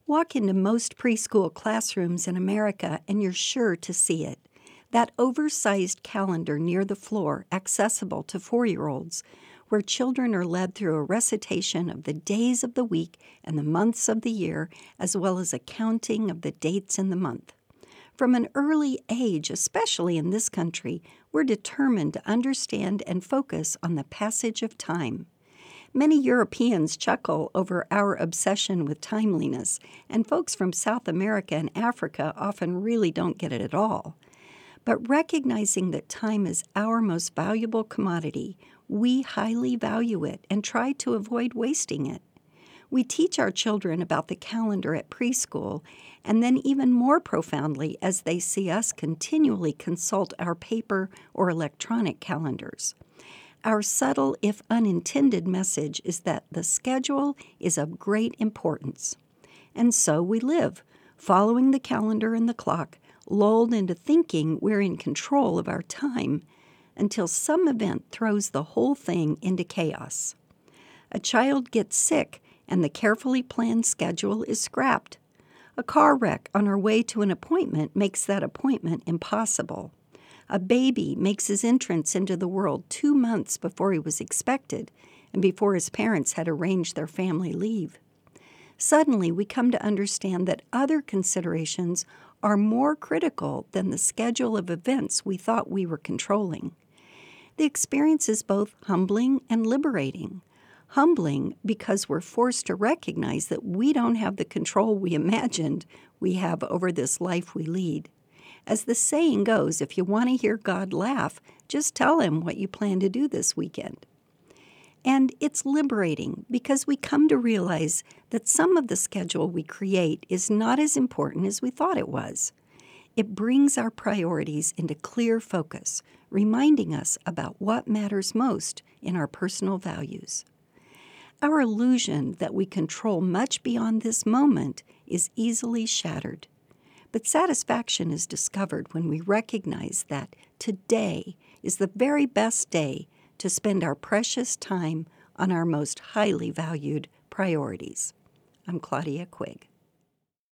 Walk into most preschool classrooms in America and you're sure to see it. That oversized calendar near the floor, accessible to 4-year-olds, where children are led through a recitation of the days of the week and the months of the year, as well as a counting of the dates in the month. From an early age, especially in this country, we're determined to understand and focus on the passage of time. Many Europeans chuckle over our obsession with timeliness, and folks from South America and Africa often really don't get it at all. But recognizing that time is our most valuable commodity, we highly value it and try to avoid wasting it. We teach our children about the calendar at preschool, and then even more profoundly as they see us continually consult our paper or electronic calendars. Our subtle, if unintended, message is that the schedule is of great importance. And so we live, following the calendar and the clock, lulled into thinking we're in control of our time, until some event throws the whole thing into chaos. A child gets sick, and the carefully planned schedule is scrapped. A car wreck on our way to an appointment makes that appointment impossible. A baby makes his entrance into the world 2 months before he was expected and before his parents had arranged their family leave. Suddenly, we come to understand that other considerations are more critical than the schedule of events we thought we were controlling. The experience is both humbling and liberating. Humbling because we're forced to recognize that we don't have the control we imagined we have over this life we lead. As the saying goes, if you want to hear God laugh, just tell him what you plan to do this weekend. And it's liberating because we come to realize that some of the schedule we create is not as important as we thought it was. It brings our priorities into clear focus, reminding us about what matters most in our personal values. Our illusion that we control much beyond this moment is easily shattered. But satisfaction is discovered when we recognize that today is the very best day to spend our precious time on our most highly valued priorities. I'm Claudia Quigg.